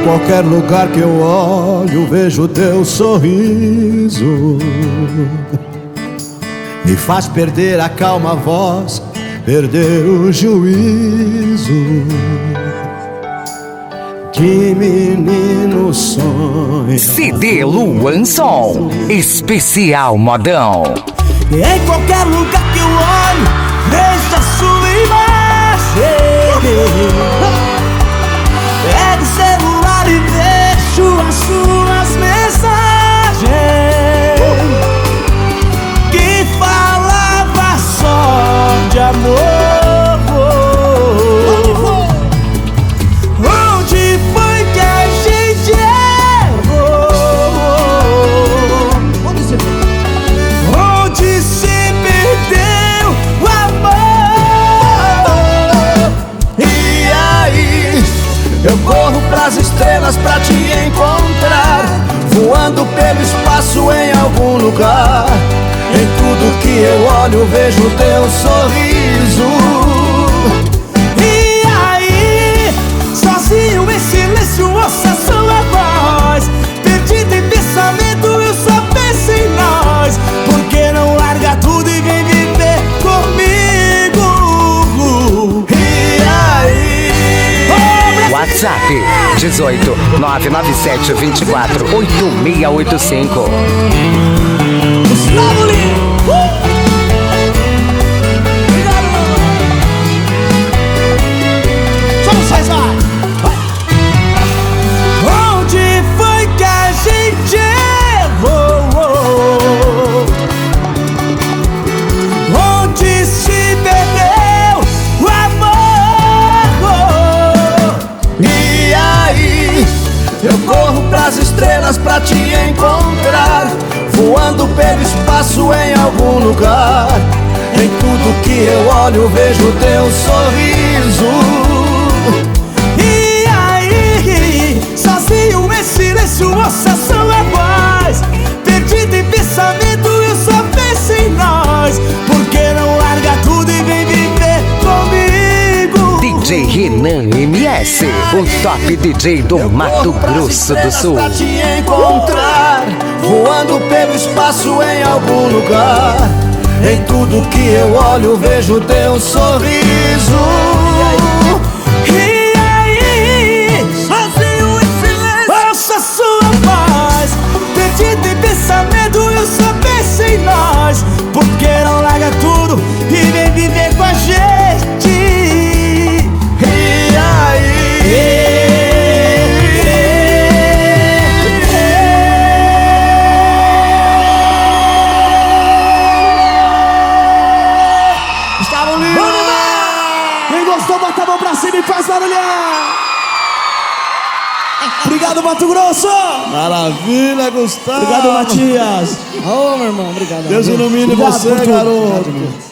qualquer lugar que eu olho, vejo teu sorriso. Me faz perder a calma voz, perder o juízo. De menino sonho. CD Luan Som, especial modão. E em qualquer lugar que eu olho, vejo a sua imagem. Pego o celular e vejo as suas mensagens que falava só de amor. Onde foi que a gente errou? Onde se perdeu o amor? E aí, eu corro pras estrelas pra te encontrar, voando pelo espaço em algum lugar. Em tudo que eu olho vejo teu sorriso. E aí, sozinho em silêncio ouço a sua voz, perdido em pensamento eu só penso em nós. Por que não larga tudo e vem viver comigo? E aí, WhatsApp 18 997 24 8685. Gustavo Lima. Só vocês, vai. Onde foi que a gente errou? Onde se perdeu o amor? E aí, eu corro pras estrelas pra te encontrar, voando pelo espaço em algum lugar. Em tudo que eu olho vejo teu sorriso. E aí, sozinho em silêncio ouço a sua voz, perdido em pensamento eu só penso em nós. Por que não larga tudo e vem viver comigo? DJ Renan MS, o top DJ do Mato Grosso do Sul. Pra te encontrar, voando pelo espaço em algum lugar. Em tudo que eu olho vejo teu sorriso. E aí, sozinho em silêncio ouço a sua voz, perdido em pensamento eu só penso em nós. Por que não larga tudo e vem viver com a gente? E aí, Gustavo Lima! Quem gostou, bota a mão pra cima e faz barulhar! Obrigado, Mato Grosso! Maravilha, Gustavo! Obrigado, Matias! Ô, meu irmão, obrigado. Deus ilumine você, garoto!